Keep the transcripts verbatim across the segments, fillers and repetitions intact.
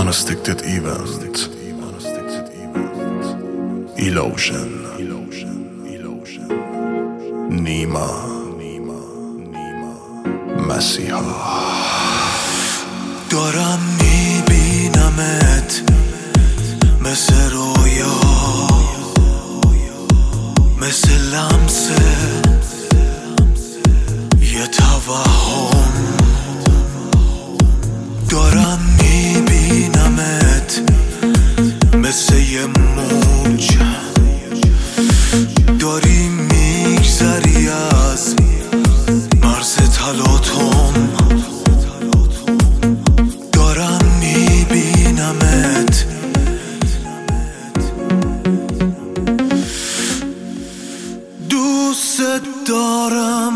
Unaddicted event. Illusion. نیما مسیحا. دارم میبینمت مثل رویا، مثل لمس یه توهم. دارم میبینمت مثل یه موج، داری میگذری از مرز تلاطم. دارم میبینمت دوست دارم.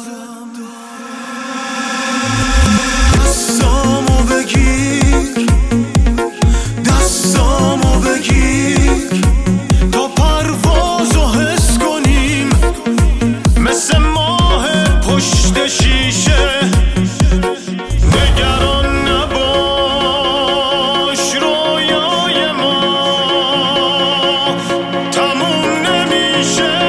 دستامو بگیر، دستامو بگیر تا پروازو حس کنیم، مثل ماه پشت شیشه. نگران نباش، رویای ما تموم نمیشه.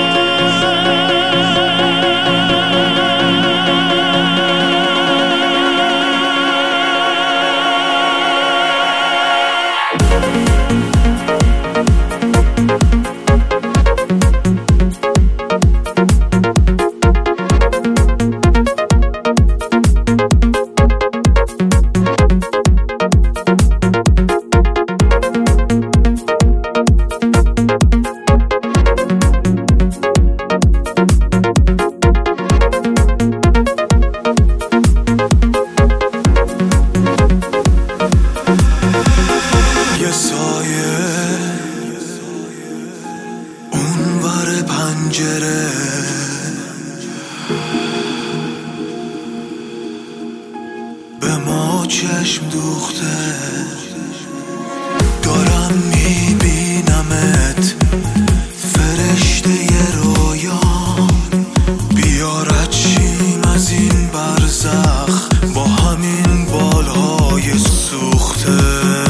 یه سایه اونور پنجره، به ما چشم دوخته. دارم میبینمت فرشته ی رویا، بیا رد شیم از این برزخ با همین بالهای سوخته.